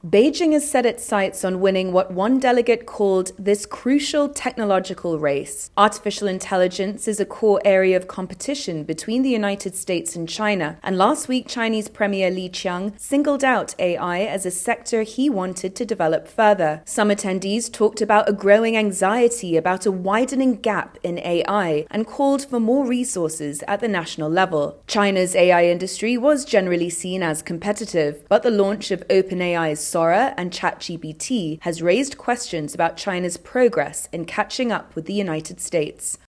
Beijing has set its sights on winning what one delegate called this crucial technological race. Artificial intelligence is a core area of competition between the United States and China, and last week Chinese Premier Li Qiang singled out AI as a sector he wanted to develop further. Some attendees talked about a growing anxiety about a widening gap in AI and called for more resources at the national level. China's AI industry was generally seen as competitive, but the launch of OpenAI's Sora and ChatGPT has raised questions about China's progress in catching up with the United States.